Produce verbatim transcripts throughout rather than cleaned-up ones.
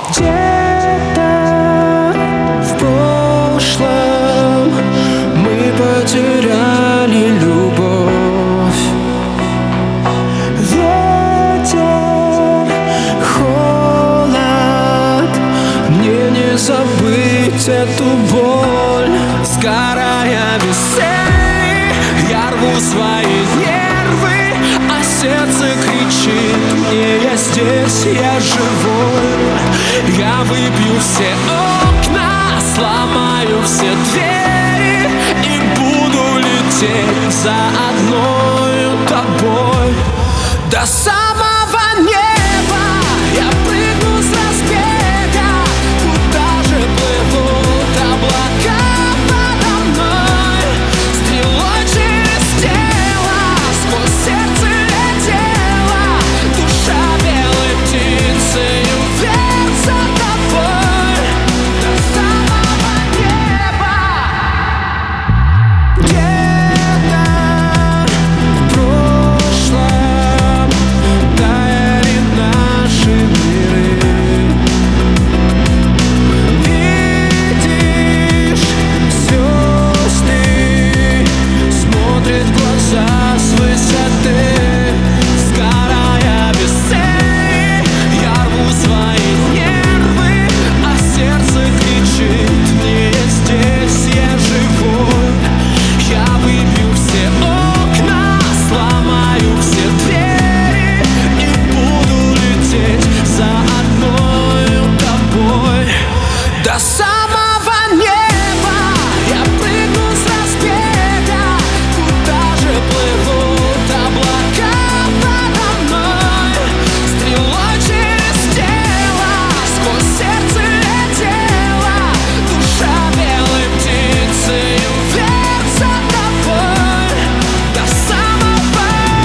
Где-то в прошлом мы потеряли любовь. Ветер, холод, мне не забыть эту боль. Сгорая весной, я рву свои нервы, а сердце кричит мне: я здесь, я живой. Я выбью все окна, сломаю все двери и буду лететь за одной тобой до самого неба. Я прыгну с разбега, куда же плывут облака подо мной. Стрелой через тело, сквозь сердце летела душа белой птицей вверх за тобой до самого неба. Где-то в прошлом таяли наши миры. Видишь, звезды смотрят в глаза с высоты. Сгорая без цели, я рву свои нервы, а сердце кричит мне: я здесь, я живой. Я выбью все окна, сломаю все двери и буду лететь за одной тобой до самого неба. Я прыгну с разбега, куда же плывут облака подо мной. Стрелой через тело, сквозь сердце летела душа белой птицей вверх за тобой до самого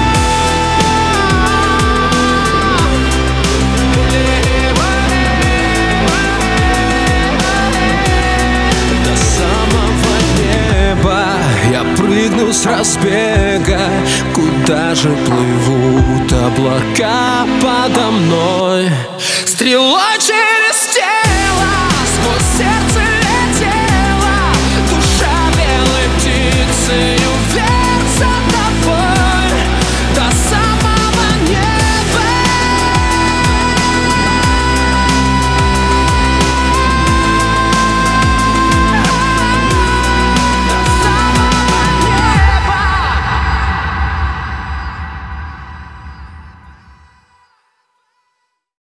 до самого неба. Я прыгну с разбега, куда же плывут облака подо мной. Стрелой через тело,